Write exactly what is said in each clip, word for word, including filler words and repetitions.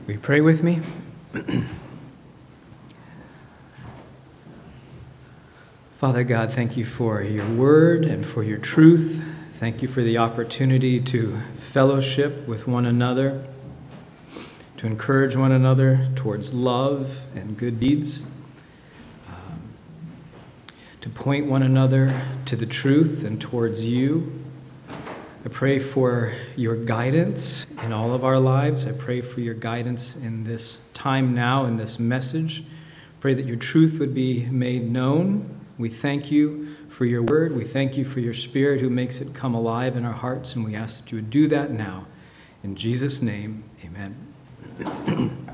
Will you pray with me? Father God, thank you for your word and for your truth. Thank you for the opportunity to fellowship with one another, to encourage one another towards love and good deeds, um, to point one another to the truth and towards you. I pray for your guidance in all of our lives. I pray for your guidance in this time now, in this message. Pray that your truth would be made known. We thank you for your word. We thank you for your Spirit who makes it come alive in our hearts, and we ask that you would do that now. In Jesus' name, amen.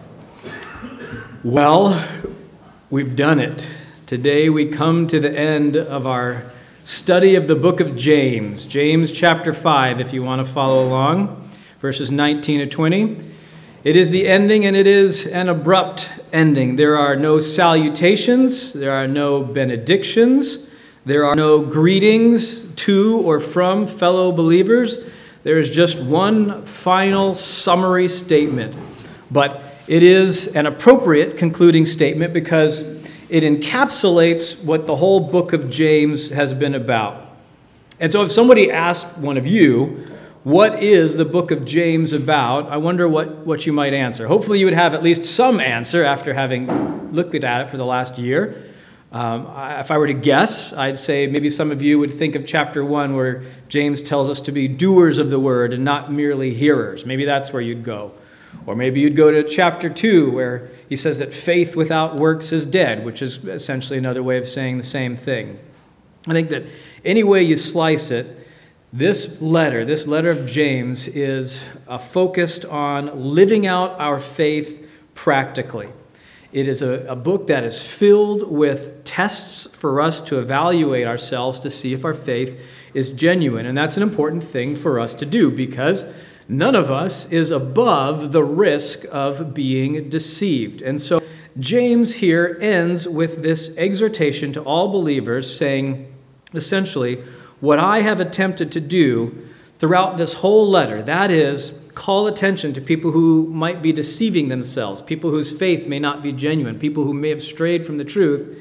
Well, we've done it. Today we come to the end of our study of the book of James. James chapter five, if you want to follow along, verses nineteen to twenty. It is the ending, and it is an abrupt ending. There are no salutations, there are no benedictions, there are no greetings to or from fellow believers. There is just one final summary statement. But it is an appropriate concluding statement because it encapsulates what the whole book of James has been about. And so if somebody asked one of you, what is the book of James about? I wonder what, what you might answer. Hopefully you would have at least some answer after having looked at it for the last year. Um, I, if I were to guess, I'd say maybe some of you would think of chapter one where James tells us to be doers of the word and not merely hearers. Maybe that's where you'd go. Or maybe you'd go to chapter two where he says that faith without works is dead, which is essentially another way of saying the same thing. I think that any way you slice it, this letter, this letter of James is uh, focused on living out our faith practically. It is a, a book that is filled with tests for us to evaluate ourselves to see if our faith is genuine. And that's an important thing for us to do because none of us is above the risk of being deceived. And so James here ends with this exhortation to all believers saying, essentially, what I have attempted to do throughout this whole letter, that is, call attention to people who might be deceiving themselves, people whose faith may not be genuine, people who may have strayed from the truth.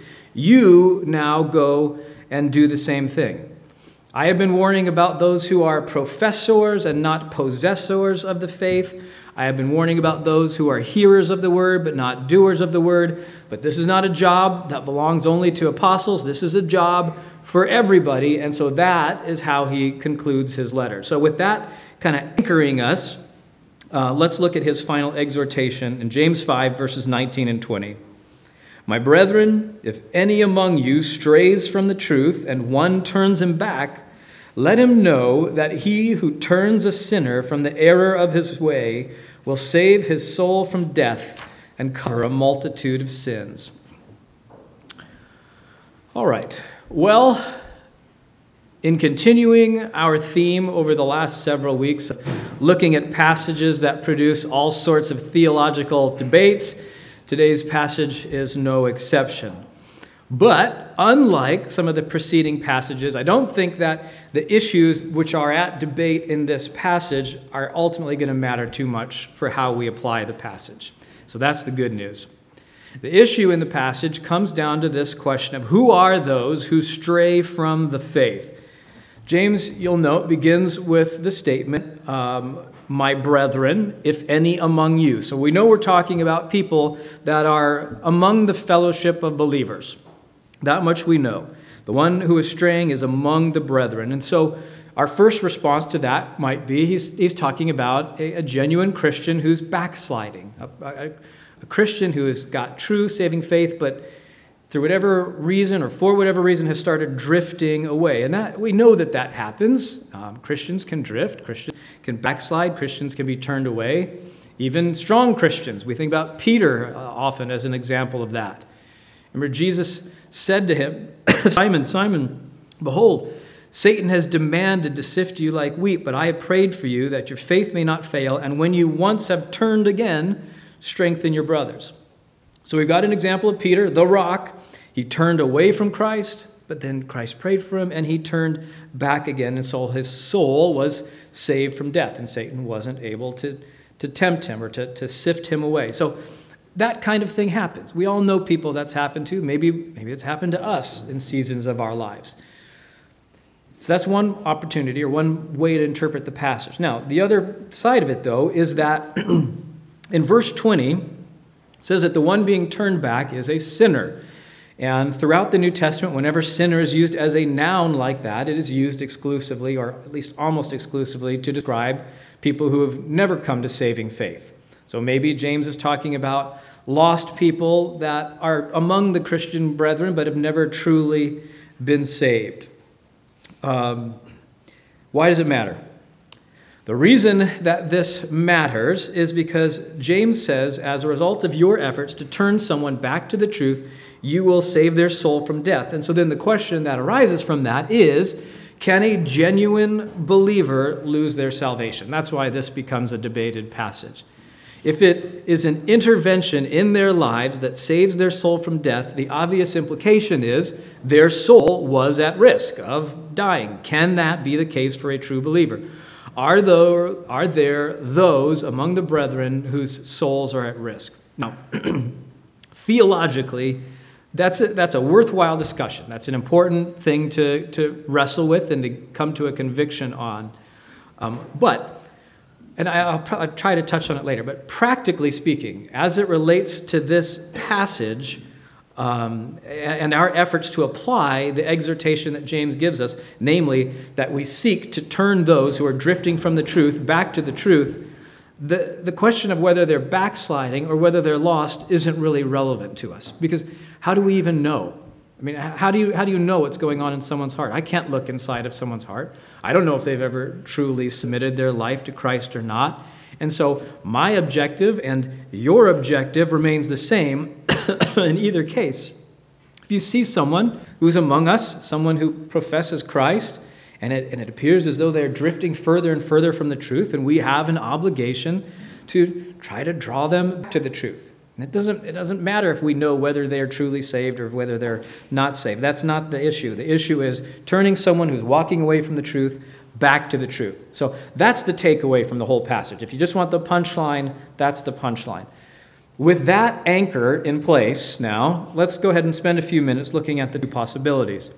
You now go and do the same thing. I have been warning about those who are professors and not possessors of the faith. I have been warning about those who are hearers of the word but not doers of the word. But this is not a job that belongs only to apostles. This is a job for everybody. And so that is how he concludes his letter. So with that kind of anchoring us, uh, let's look at his final exhortation in James five, verses nineteen and twenty. My brethren, if any among you strays from the truth and one turns him back, let him know that he who turns a sinner from the error of his way will save his soul from death and cover a multitude of sins. All right. Well, in continuing our theme over the last several weeks, looking at passages that produce all sorts of theological debates, today's passage is no exception. But unlike some of the preceding passages, I don't think that the issues which are at debate in this passage are ultimately going to matter too much for how we apply the passage. So that's the good news. The issue in the passage comes down to this question of who are those who stray from the faith. James, you'll note, begins with the statement, um, my brethren, if any among you. So we know we're talking about people that are among the fellowship of believers. That much we know. The one who is straying is among the brethren. And so our first response to that might be he's, he's talking about a, a genuine Christian who's backsliding, a, a, a Christian who has got true saving faith, but through whatever reason or for whatever reason has started drifting away. And that we know that that happens. Um, Christians can drift. Christians can backslide. Christians can be turned away. Even strong Christians. We think about Peter uh, often as an example of that. Remember, Jesus said to him, Simon, Simon, behold, Satan has demanded to sift you like wheat, but I have prayed for you that your faith may not fail, and when you once have turned again, strengthen your brothers. So we've got an example of Peter, the rock. He turned away from Christ, but then Christ prayed for him, and he turned back again, and so his soul was saved from death, and Satan wasn't able to to tempt him or to, to sift him away. So that kind of thing happens. We all know people that's happened to. Maybe, maybe it's happened to us in seasons of our lives. So that's one opportunity or one way to interpret the passage. Now, the other side of it, though, is that in verse twenty, it says that the one being turned back is a sinner. And throughout the New Testament, whenever sinner is used as a noun like that, it is used exclusively, or at least almost exclusively, to describe people who have never come to saving faith. So maybe James is talking about lost people that are among the Christian brethren but have never truly been saved. Um, why does it matter? The reason that this matters is because James says, as a result of your efforts to turn someone back to the truth, you will save their soul from death. And so then the question that arises from that is, can a genuine believer lose their salvation? That's why this becomes a debated passage. If it is an intervention in their lives that saves their soul from death, the obvious implication is their soul was at risk of dying. Can that be the case for a true believer? Are there, are there those among the brethren whose souls are at risk? Now, theologically, that's a, that's a worthwhile discussion. That's an important thing to, to wrestle with and to come to a conviction on. Um, but And I'll, I'll try to touch on it later, but practically speaking, as it relates to this passage um, and our efforts to apply the exhortation that James gives us, namely that we seek to turn those who are drifting from the truth back to the truth, the, the question of whether they're backsliding or whether they're lost isn't really relevant to us. Because how do we even know? I mean, how do you how do you know what's going on in someone's heart? I can't look inside of someone's heart. I don't know if they've ever truly submitted their life to Christ or not. And so my objective and your objective remains the same in either case. If you see someone who's among us, someone who professes Christ, and it, and it appears as though they're drifting further and further from the truth, and we have an obligation to try to draw them to the truth. It doesn't, it doesn't matter if we know whether they're truly saved or whether they're not saved. That's not the issue. The issue is turning someone who's walking away from the truth back to the truth. So that's the takeaway from the whole passage. If you just want the punchline, that's the punchline. With that anchor in place now, let's go ahead and spend a few minutes looking at the two possibilities.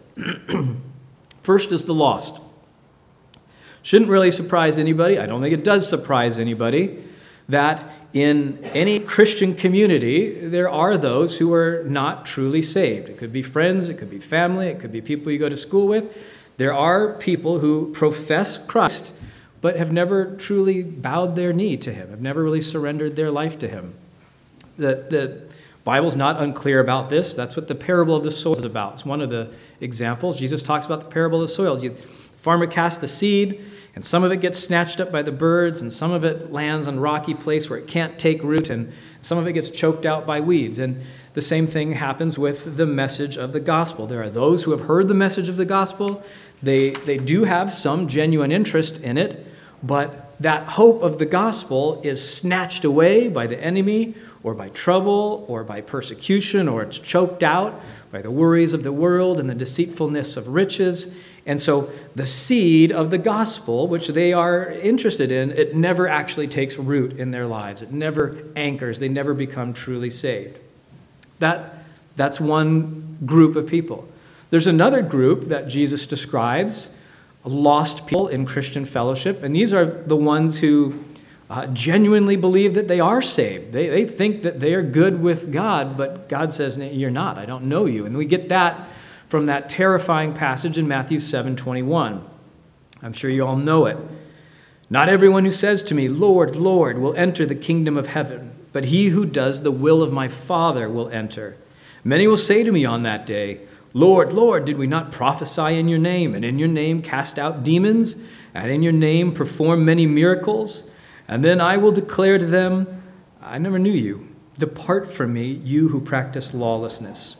First is the lost. Shouldn't really surprise anybody. I don't think it does surprise anybody that in any Christian community, there are those who are not truly saved. It could be friends, it could be family, it could be people you go to school with. There are people who profess Christ, but have never truly bowed their knee to him, have never really surrendered their life to him. The, the Bible's not unclear about this. That's what the parable of the soil is about. It's one of the examples. Jesus talks about the parable of the soil. The farmer casts the seed, and some of it gets snatched up by the birds, and some of it lands on a rocky place where it can't take root, and some of it gets choked out by weeds. And the same thing happens with the message of the gospel. There are those who have heard the message of the gospel. They, they do have some genuine interest in it, but that hope of the gospel is snatched away by the enemy or by trouble or by persecution, or it's choked out by the worries of the world and the deceitfulness of riches. And so the seed of the gospel, which they are interested in, it never actually takes root in their lives. It never anchors. They never become truly saved. That, that's one group of people. There's another group that Jesus describes, lost people in Christian fellowship, and these are the ones who uh, genuinely believe that they are saved. They, they think that they are good with God, but God says, you're not. I don't know you. And we get that from that terrifying passage in Matthew seven twenty-one. I'm sure you all know it. Not everyone who says to me, Lord, Lord, will enter the kingdom of heaven, but he who does the will of my Father will enter. Many will say to me on that day, Lord, Lord, did we not prophesy in your name, and in your name cast out demons, and in your name perform many miracles? And then I will declare to them, I never knew you. Depart from me, you who practice lawlessness.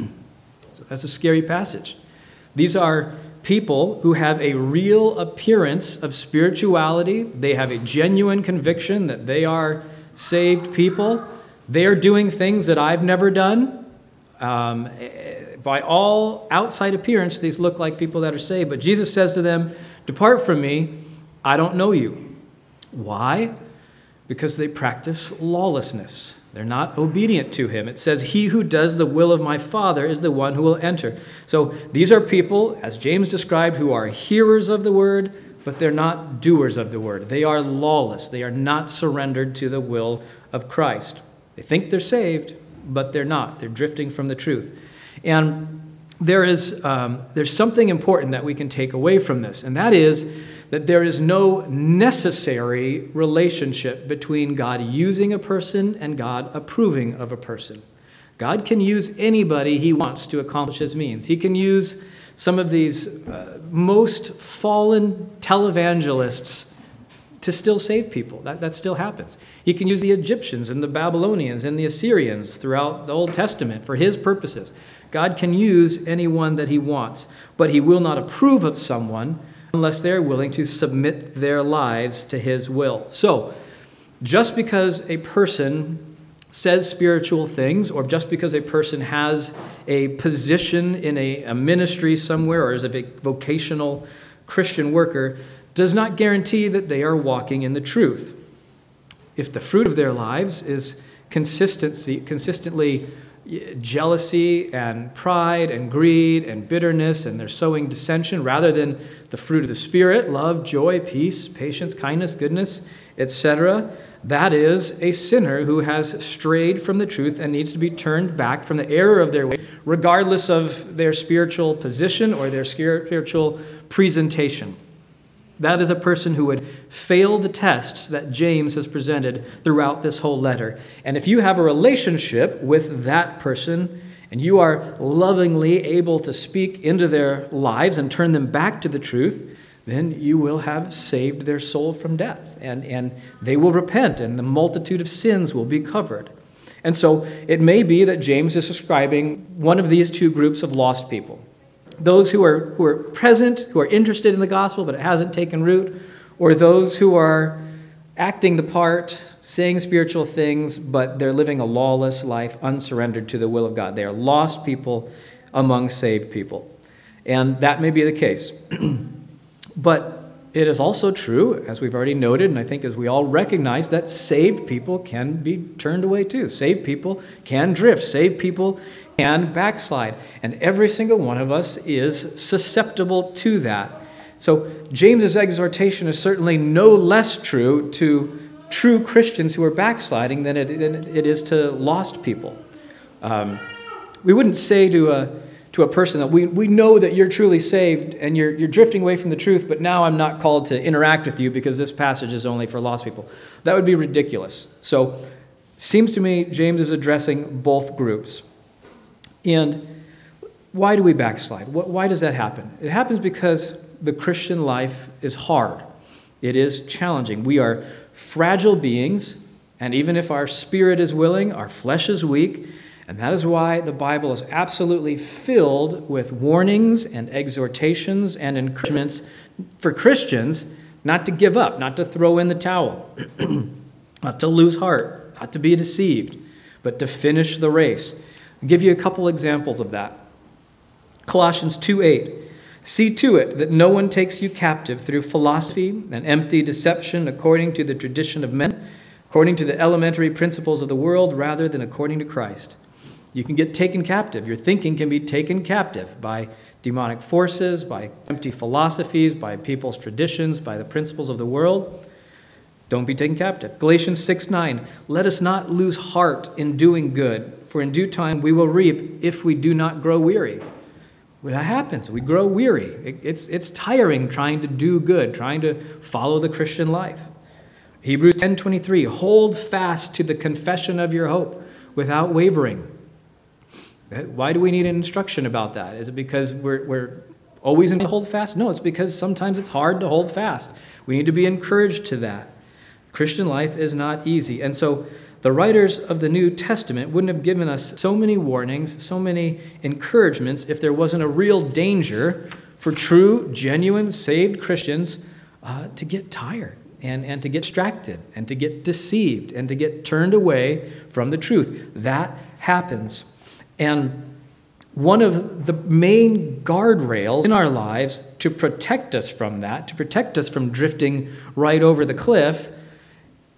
So that's a scary passage. These are people who have a real appearance of spirituality. They have a genuine conviction that they are saved people. They are doing things that I've never done. Um, by all outside appearance, these look like people that are saved. But Jesus says to them, depart from me, I don't know you. Why? because they practice lawlessness. They're not obedient to him. It says, he who does the will of my Father is the one who will enter. So these are people, as James described, who are hearers of the word, but they're not doers of the word. They are lawless. They are not surrendered to the will of Christ. They think they're saved, but they're not. They're drifting from the truth. And there is um, there's something important that we can take away from this, and that is that there is no necessary relationship between God using a person and God approving of a person. God can use anybody he wants to accomplish his means. He can use some of these uh, most fallen televangelists to still save people. That, that still happens. He can use the Egyptians and the Babylonians and the Assyrians throughout the Old Testament for his purposes. God can use anyone that he wants, but he will not approve of someone unless they're willing to submit their lives to his will. So, just because a person says spiritual things, or just because a person has a position in a, a ministry somewhere or is a vocational Christian worker, does not guarantee that they are walking in the truth. If the fruit of their lives is consistency, consistently jealousy and pride and greed and bitterness, and they're sowing dissension rather than the fruit of the Spirit, love, joy, peace, patience, kindness, goodness, et cetera, that is a sinner who has strayed from the truth and needs to be turned back from the error of their way, regardless of their spiritual position or their spiritual presentation. That is a person who would fail the tests that James has presented throughout this whole letter. And if you have a relationship with that person and you are lovingly able to speak into their lives and turn them back to the truth, then you will have saved their soul from death. And, and they will repent, and the multitude of sins will be covered. And so it may be that James is describing one of these two groups of lost people. Those who are who are present, who are interested in the gospel, but it hasn't taken root, or those who are acting the part, saying spiritual things, but they're living a lawless life, unsurrendered to the will of God. They are lost people among saved people. And that may be the case. But it is also true, as we've already noted, and I think as we all recognize, that saved people can be turned away too. Saved people can drift. Saved people can backslide. And every single one of us is susceptible to that. So James's exhortation is certainly no less true to true Christians who are backsliding than it, it is to lost people. Um, we wouldn't say to a to a person that we, we know that you're truly saved and you're you're drifting away from the truth, but now I'm not called to interact with you because this passage is only for lost people. That would be ridiculous. So it seems to me James is addressing both groups. And why do we backslide? Why does that happen? It happens because the Christian life is hard. It is challenging. We are fragile beings, and even if our spirit is willing, our flesh is weak. And that is why the Bible is absolutely filled with warnings and exhortations and encouragements for Christians not to give up, not to throw in the towel, not to lose heart, not to be deceived, but to finish the race. I'll give you a couple examples of that. Colossians two eight. See to it that no one takes you captive through philosophy and empty deception according to the tradition of men, according to the elementary principles of the world, rather than according to Christ. You can get taken captive. Your thinking can be taken captive by demonic forces, by empty philosophies, by people's traditions, by the principles of the world. Don't be taken captive. Galatians six nine. Let us not lose heart in doing good, for in due time we will reap if we do not grow weary. Well, that happens. We grow weary. It, it's, it's tiring trying to do good, trying to follow the Christian life. Hebrews ten twenty-three. Hold fast to the confession of your hope without wavering. Why do we need an instruction about that? Is it because we're, we're always in to hold fast? No, it's because sometimes it's hard to hold fast. We need to be encouraged to that. Christian life is not easy. And so the writers of the New Testament wouldn't have given us so many warnings, so many encouragements, if there wasn't a real danger for true, genuine, saved Christians uh, to get tired and, and to get distracted and to get deceived and to get turned away from the truth. That happens. And one of the main guardrails in our lives to protect us from that, to protect us from drifting right over the cliff,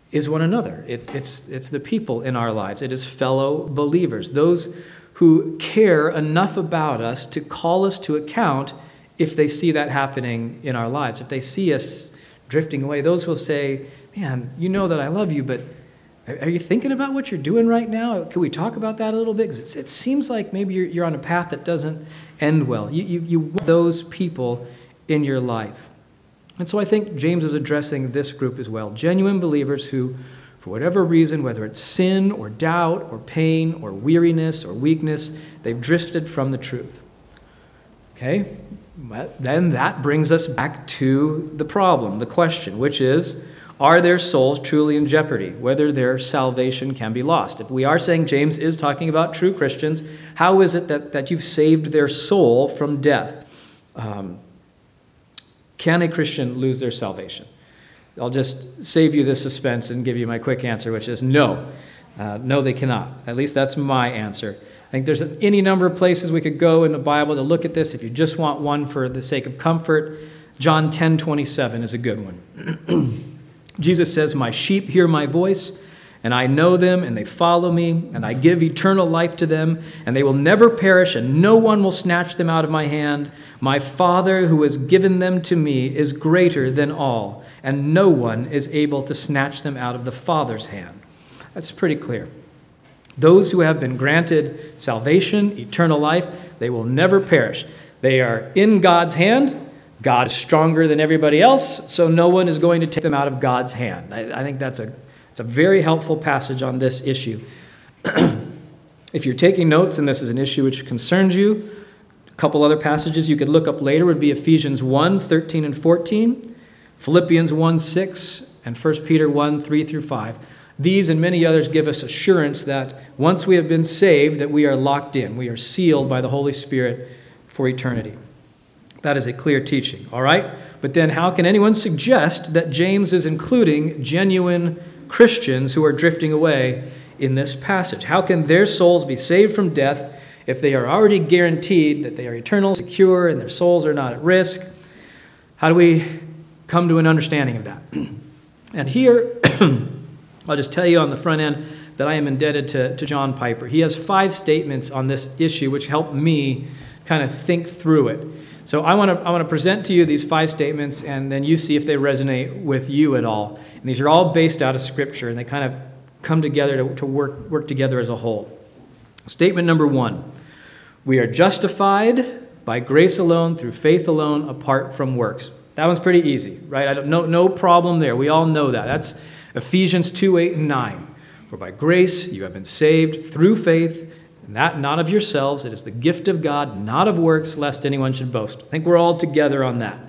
is one another. It's, it's, it's the people in our lives. It is fellow believers, those who care enough about us to call us to account if they see that happening in our lives. If they see us drifting away, those will say, man, you know that I love you, but are you thinking about what you're doing right now? Can we talk about that a little bit? Because it seems like maybe you're, you're on a path that doesn't end well. You, you, you want those people in your life. And so I think James is addressing this group as well. Genuine believers who, for whatever reason, whether it's sin or doubt or pain or weariness or weakness, they've drifted from the truth. Okay? But then that brings us back to the problem, the question, which is, are their souls truly in jeopardy? Whether their salvation can be lost. If we are saying James is talking about true Christians, how is it that, that you've saved their soul from death? Um, can a Christian lose their salvation? I'll just save you the suspense and give you my quick answer, which is no. Uh, no, they cannot. At least that's my answer. I think there's any number of places we could go in the Bible to look at this. If you just want one for the sake of comfort, John ten twenty-seven is a good one. Jesus says, my sheep hear my voice, and I know them, and they follow me, and I give eternal life to them, and they will never perish, and no one will snatch them out of my hand. My Father, who has given them to me, is greater than all, and no one is able to snatch them out of the Father's hand. That's pretty clear. Those who have been granted salvation, eternal life, they will never perish. They are in God's hand. God is stronger than everybody else, so no one is going to take them out of God's hand. I, I think that's a, it's a very helpful passage on this issue. If you're taking notes and this is an issue which concerns you, a couple other passages you could look up later would be Ephesians one, thirteen and fourteen, Philippians one, six, and First Peter one, three through five. These and many others give us assurance that once we have been saved, that we are locked in. We are sealed by the Holy Spirit for eternity. That is a clear teaching, all right? But then how can anyone suggest that James is including genuine Christians who are drifting away in this passage? How can their souls be saved from death if they are already guaranteed that they are eternal, secure, and their souls are not at risk? How do we come to an understanding of that? And here, I'll just tell you on the front end that I am indebted to, to John Piper. He has five statements on this issue which help me kind of think through it. So I want to I want to present to you these five statements, and then you see if they resonate with you at all. And these are all based out of Scripture, and they kind of come together to, to work, work together as a whole. Statement number one, we are justified by grace alone, through faith alone, apart from works. That one's pretty easy, right? I don't, no, no problem there. We all know that. That's Ephesians two, eight, and nine. For by grace you have been saved through faith, and that not of yourselves. It is the gift of God, not of works, lest anyone should boast. I think we're all together on that.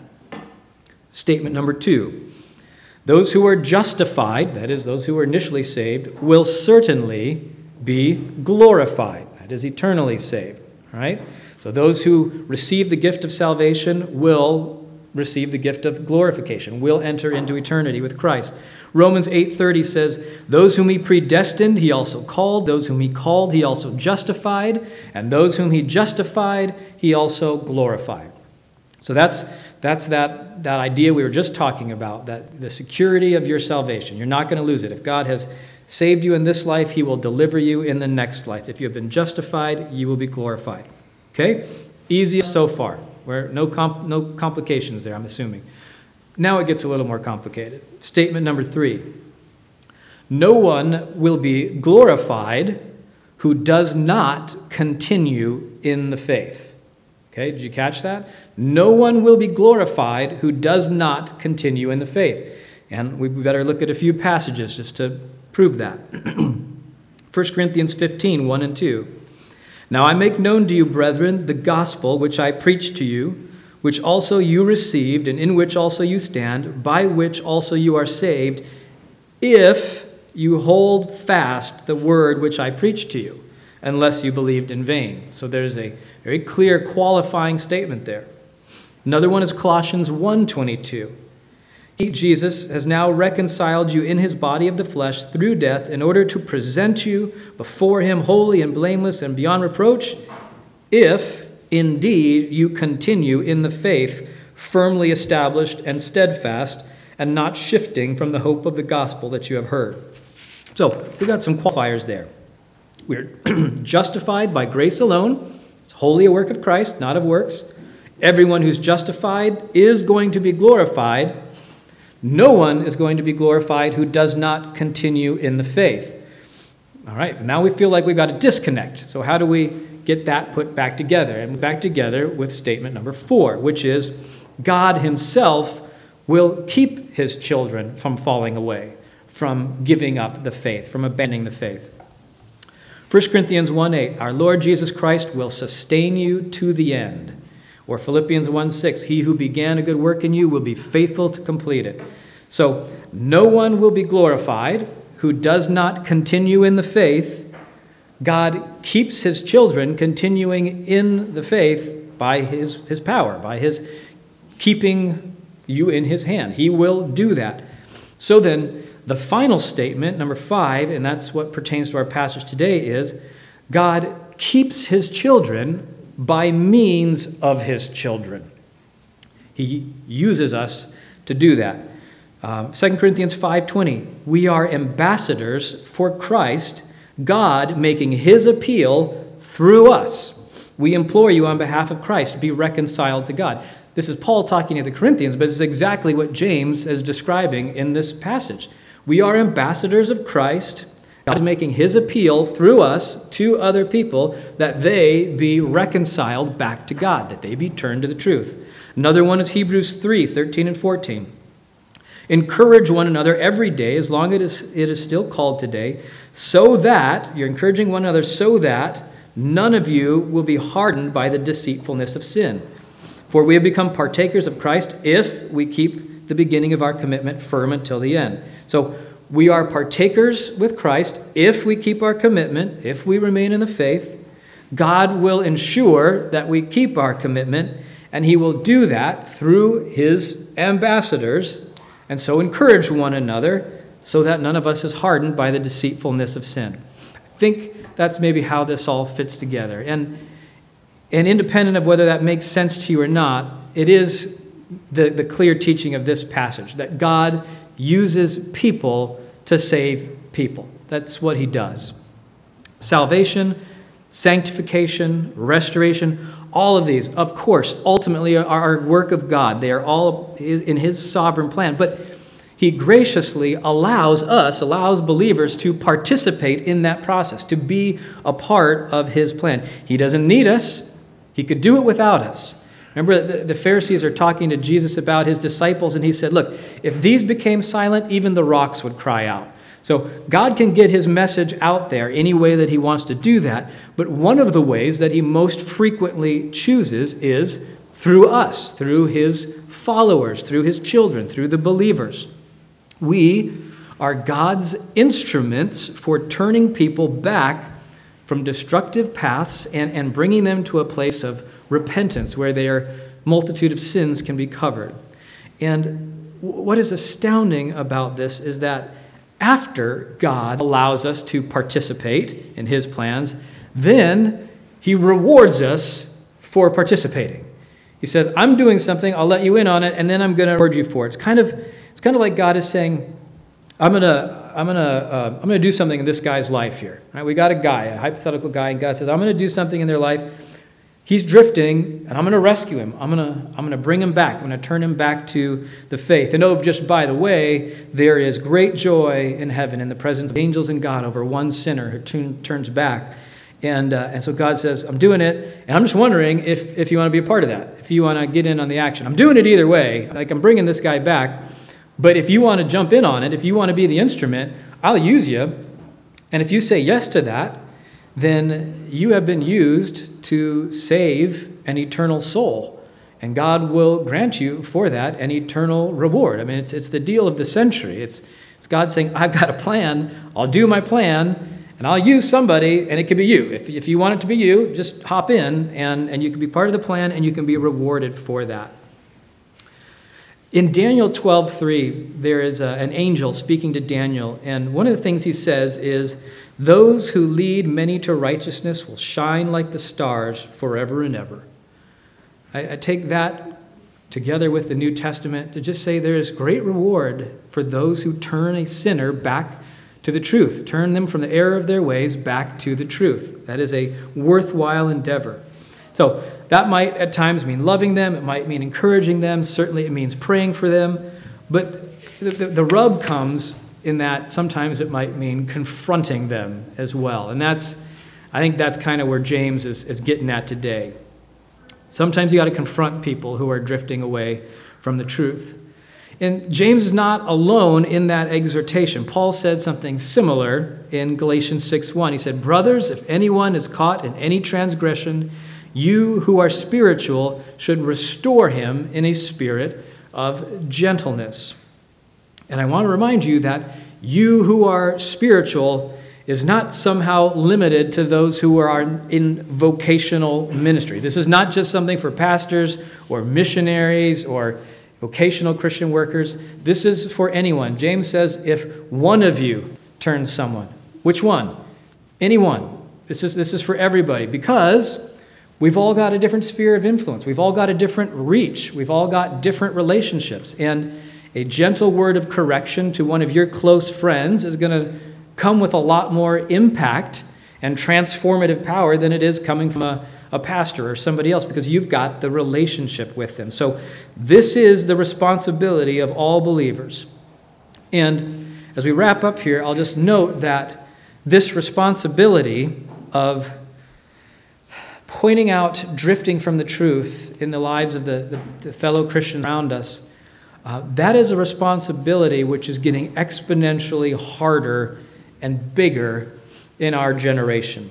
Statement number two. Those who are justified, that is, those who were initially saved, will certainly be glorified. That is, eternally saved. All right? So those who receive the gift of salvation will receive the gift of glorification, will enter into eternity with Christ. Romans eight thirty says, those whom he predestined, he also called. Those whom he called, he also justified. And those whom he justified, he also glorified. So that's that's that, that idea we were just talking about, that the security of your salvation. You're not going to lose it. If God has saved you in this life, he will deliver you in the next life. If you have been justified, you will be glorified. Okay? Easy so far. Where no comp- no complications there, I'm assuming. Now it gets a little more complicated. Statement number three. No one will be glorified who does not continue in the faith. Okay, did you catch that? No one will be glorified who does not continue in the faith. And we better look at a few passages just to prove that. First Corinthians fifteen, one and two. Now I make known to you, brethren, the gospel which I preached to you, which also you received, and in which also you stand, by which also you are saved, if you hold fast the word which I preached to you, unless you believed in vain. So there's a very clear qualifying statement there. Another one is Colossians one twenty-two. He, Jesus, has now reconciled you in his body of the flesh through death in order to present you before him holy and blameless and beyond reproach, if indeed you continue in the faith, firmly established and steadfast, and not shifting from the hope of the gospel that you have heard. So we've got some qualifiers there. We're justified by grace alone. It's wholly a work of Christ, not of works. Everyone who's justified is going to be glorified. No one is going to be glorified who does not continue in the faith. All right, now we feel like we've got a disconnect. So how do we get that put back together? And back together with statement number four, which is God himself will keep his children from falling away, from giving up the faith, from abandoning the faith. First Corinthians one eight, our Lord Jesus Christ will sustain you to the end. Or Philippians one six, he who began a good work in you will be faithful to complete it. So no one will be glorified who does not continue in the faith. God keeps his children continuing in the faith by his, his power, by his keeping you in his hand. He will do that. So then, the final statement, number five, and that's what pertains to our passage today, is God keeps his children by means of his children. He uses us to do that. Um, Second Corinthians five twenty, we are ambassadors for Christ, God making his appeal through us. We implore you on behalf of Christ to be reconciled to God. This is Paul talking to the Corinthians, but it's exactly what James is describing in this passage. We are ambassadors of Christ. God is making his appeal through us to other people that they be reconciled back to God, that they be turned to the truth. Another one is Hebrews three thirteen and fourteen. Encourage one another every day, as long as it is still called today, so that, you're encouraging one another so that none of you will be hardened by the deceitfulness of sin. For we have become partakers of Christ if we keep the beginning of our commitment firm until the end. So we are partakers with Christ if we keep our commitment, if we remain in the faith. God will ensure that we keep our commitment, and he will do that through his ambassadors. And so encourage one another so that none of us is hardened by the deceitfulness of sin. I think that's maybe how this all fits together. And, and independent of whether that makes sense to you or not, it is the, the clear teaching of this passage that God uses people to save people. That's what he does. Salvation, sanctification, restoration, all of these, of course, ultimately are a work of God. They are all in his sovereign plan. But he graciously allows us, allows believers to participate in that process, to be a part of his plan. He doesn't need us. He could do it without us. Remember, the, the Pharisees are talking to Jesus about his disciples, and he said, look, if these became silent, even the rocks would cry out. So God can get his message out there any way that he wants to do that, but one of the ways that he most frequently chooses is through us, through his followers, through his children, through the believers. We are God's instruments for turning people back from destructive paths and, and bringing them to a place of repentance where their multitude of sins can be covered. And what is astounding about this is that after God allows us to participate in his plans, then he rewards us for participating. He says, I'm doing something, I'll let you in on it, and then I'm going to reward you for it. It's kind of, it's kind of like God is saying, I'm going to, I'm going to, uh, I'm going to do something in this guy's life here. Right? We got a guy, a hypothetical guy, and God says, I'm going to do something in their life. He's drifting, and I'm going to rescue him. I'm going to, I'm going to bring him back. I'm going to turn him back to the faith. And oh, just by the way, there is great joy in heaven in the presence of angels and God over one sinner who turn, turns back. And uh, and so God says, I'm doing it, and I'm just wondering if, if you want to be a part of that, if you want to get in on the action. I'm doing it either way. Like, I'm bringing this guy back. But if you want to jump in on it, if you want to be the instrument, I'll use you. And if you say yes to that, then you have been used to save an eternal soul. And God will grant you for that an eternal reward. I mean, it's it's the deal of the century. It's it's God saying, I've got a plan. I'll do my plan, and I'll use somebody, and it could be you. If, if you want it to be you, just hop in, and, and you can be part of the plan, and you can be rewarded for that. In Daniel twelve three, there is a, an angel speaking to Daniel, and one of the things he says is, those who lead many to righteousness will shine like the stars forever and ever. I, I take that together with the New Testament, to just say there is great reward for those who turn a sinner back to the truth, turn them from the error of their ways back to the truth. That is a worthwhile endeavor. So that might at times mean loving them. It might mean encouraging them. Certainly it means praying for them. But the, the, the rub comes in that sometimes it might mean confronting them as well. And that's, I think that's kind of where James is, is getting at today. Sometimes you got to confront people who are drifting away from the truth. And James is not alone in that exhortation. Paul said something similar in Galatians six one. He said, "Brothers, if anyone is caught in any transgression, you who are spiritual should restore him in a spirit of gentleness." And I want to remind you that you who are spiritual is not somehow limited to those who are in vocational ministry. This is not just something for pastors or missionaries or vocational Christian workers. This is for anyone. James says, if one of you turns someone, which one? Anyone. This is, this is for everybody, because we've all got a different sphere of influence. We've all got a different reach. We've all got different relationships. And a gentle word of correction to one of your close friends is going to come with a lot more impact and transformative power than it is coming from a, a pastor or somebody else, because you've got the relationship with them. So this is the responsibility of all believers. And as we wrap up here, I'll just note that this responsibility of pointing out drifting from the truth in the lives of the, the, the fellow Christians around us, uh, that is a responsibility which is getting exponentially harder and bigger in our generation.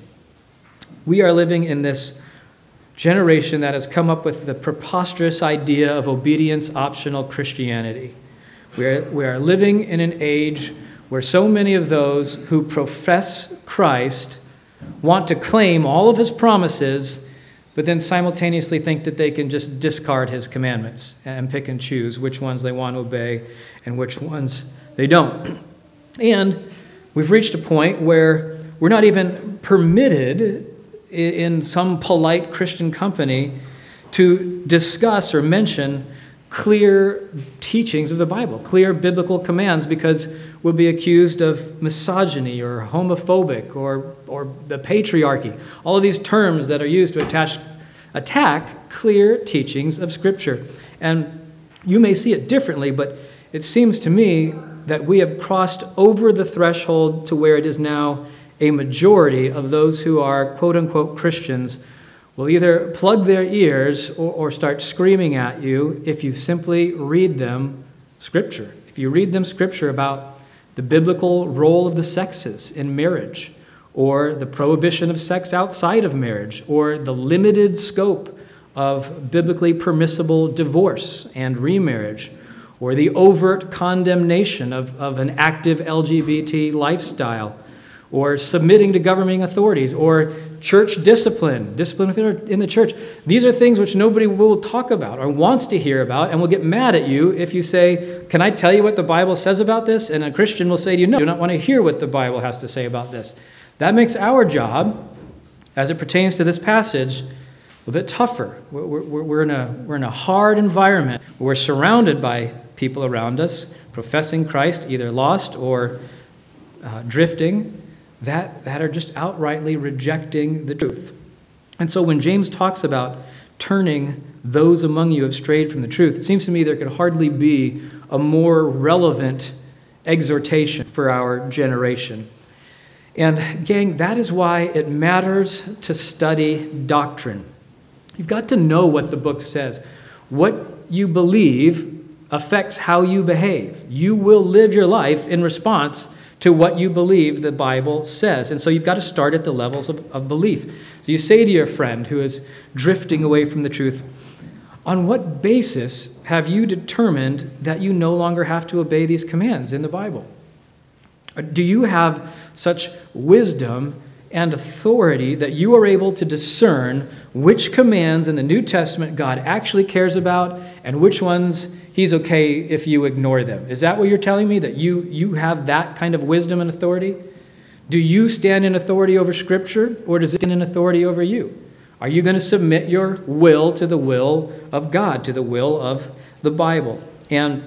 We are living in this generation that has come up with the preposterous idea of obedience-optional Christianity. We are, we are living in an age where so many of those who profess Christ want to claim all of his promises, but then simultaneously think that they can just discard his commandments and pick and choose which ones they want to obey and which ones they don't. And we've reached a point where we're not even permitted in some polite Christian company to discuss or mention clear teachings of the Bible, clear biblical commands, because we'll be accused of misogyny or homophobic or, or the patriarchy. All of these terms that are used to attach, attack clear teachings of Scripture. And you may see it differently, but it seems to me that we have crossed over the threshold to where it is now a majority of those who are quote-unquote Christians will either plug their ears or, or start screaming at you if you simply read them Scripture. If you read them Scripture about the biblical role of the sexes in marriage, or the prohibition of sex outside of marriage, or the limited scope of biblically permissible divorce and remarriage, or the overt condemnation of, of an active L G B T lifestyle, or submitting to governing authorities, or church discipline, discipline in the church. These are things which nobody will talk about or wants to hear about, and will get mad at you if you say, "Can I tell you what the Bible says about this?" And a Christian will say to you, "No, I do not want to hear what the Bible has to say about this." That makes our job, as it pertains to this passage, a bit tougher. We're, we're, we're, in a, we're in a hard environment. We're surrounded by people around us professing Christ, either lost or uh, drifting, that, that are just outrightly rejecting the truth. And so when James talks about turning those among you who have strayed from the truth, it seems to me there could hardly be a more relevant exhortation for our generation. And gang, that is why it matters to study doctrine. You've got to know what the book says. What you believe affects how you behave. You will live your life in response to what you believe the Bible says. And so you've got to start at the levels of, of belief. So you say to your friend who is drifting away from the truth, on what basis have you determined that you no longer have to obey these commands in the Bible? Do you have such wisdom and authority that you are able to discern which commands in the New Testament God actually cares about and which ones he's okay if you ignore them? Is that what you're telling me, that you, you have that kind of wisdom and authority? Do you stand in authority over Scripture, or does it stand in authority over you? Are you going to submit your will to the will of God, to the will of the Bible? And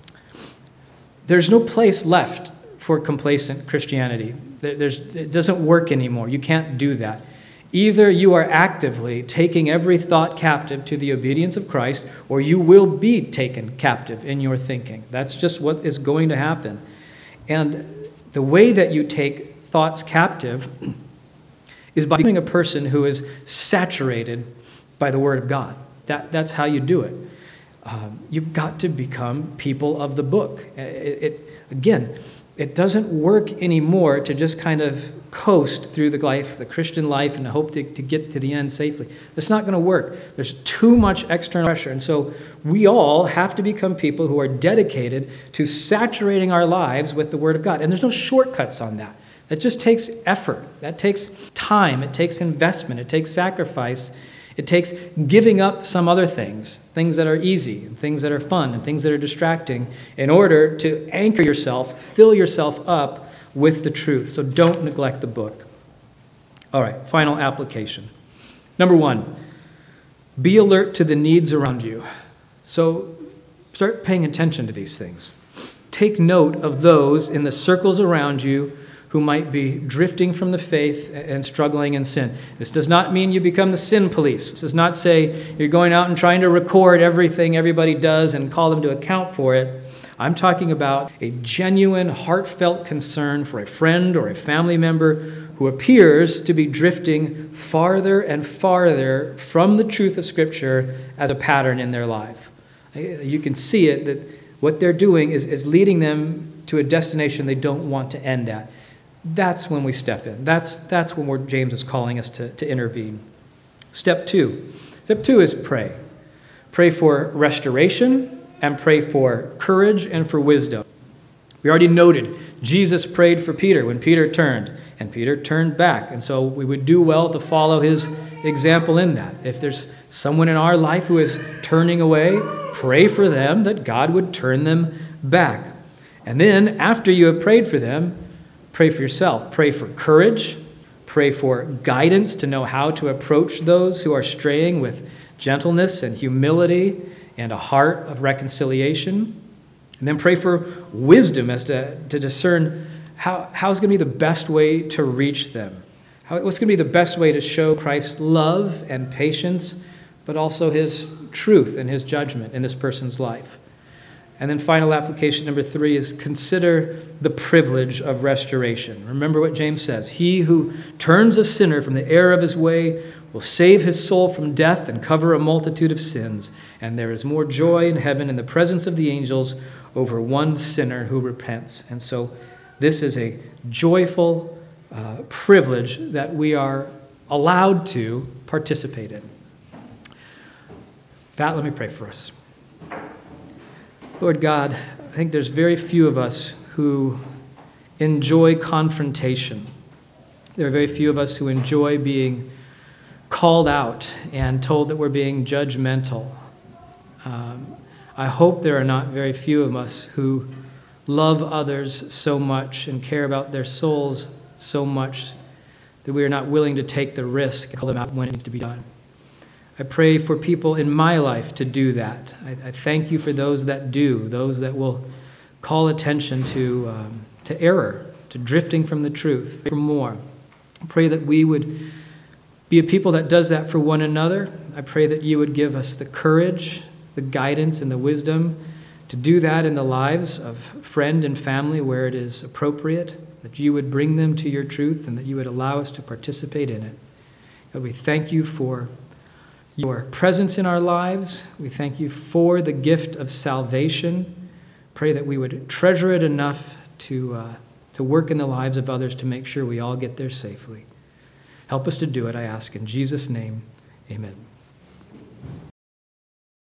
there's no place left for complacent Christianity. There's, it doesn't work anymore. You can't do that. Either you are actively taking every thought captive to the obedience of Christ, or you will be taken captive in your thinking. That's just what is going to happen. And the way that you take thoughts captive is by becoming a person who is saturated by the Word of God. That, that's how you do it. Um, you've got to become people of the book. It, it, again, it doesn't work anymore to just kind of coast through the life, the Christian life, and hope to, to get to the end safely. That's not going to work. There's too much external pressure. And so we all have to become people who are dedicated to saturating our lives with the Word of God. And there's no shortcuts on that. That just takes effort. That takes time. It takes investment. It takes sacrifice. It takes giving up some other things, things that are easy, and things that are fun, and things that are distracting, in order to anchor yourself, fill yourself up with the truth. So don't neglect the book. All right, final application. Number one, be alert to the needs around you. So start paying attention to these things. Take note of those in the circles around you who might be drifting from the faith and struggling in sin. This does not mean you become the sin police. This does not say you're going out and trying to record everything everybody does and call them to account for it. I'm talking about a genuine, heartfelt concern for a friend or a family member who appears to be drifting farther and farther from the truth of Scripture as a pattern in their life. You can see it, that what they're doing is, is leading them to a destination they don't want to end at. That's when we step in. That's, that's when we're, James is calling us to, to intervene. Step two. Step two is pray. Pray for restoration and pray for courage and for wisdom. We already noted Jesus prayed for Peter when Peter turned, and Peter turned back. And so we would do well to follow his example in that. If there's someone in our life who is turning away, pray for them that God would turn them back. And then after you have prayed for them, pray for yourself. Pray for courage. Pray for guidance to know how to approach those who are straying with gentleness and humility and a heart of reconciliation. And then pray for wisdom as to, to discern how, how's going to be the best way to reach them. How, what's going to be the best way to show Christ's love and patience, but also his truth and his judgment in this person's life. And then final application number three is consider the privilege of restoration. Remember what James says. He who turns a sinner from the error of his way will save his soul from death and cover a multitude of sins. And there is more joy in heaven in the presence of the angels over one sinner who repents. And so this is a joyful uh, privilege that we are allowed to participate in. With that, let me pray for us. Lord God, I think there's very few of us who enjoy confrontation. There are very few of us who enjoy being called out and told that we're being judgmental. Um, I hope there are not very few of us who love others so much and care about their souls so much that we are not willing to take the risk and call them out when it needs to be done. I pray for people in my life to do that. I, I thank you for those that do, those that will call attention to, um, to error, to drifting from the truth, for more. I pray that we would be a people that does that for one another. I pray that you would give us the courage, the guidance, and the wisdom to do that in the lives of friend and family where it is appropriate, that you would bring them to your truth and that you would allow us to participate in it. God, we thank you for your presence in our lives. We thank you for the gift of salvation. Pray that we would treasure it enough to, uh, to work in the lives of others to make sure we all get there safely. Help us to do it, I ask in Jesus' name. Amen.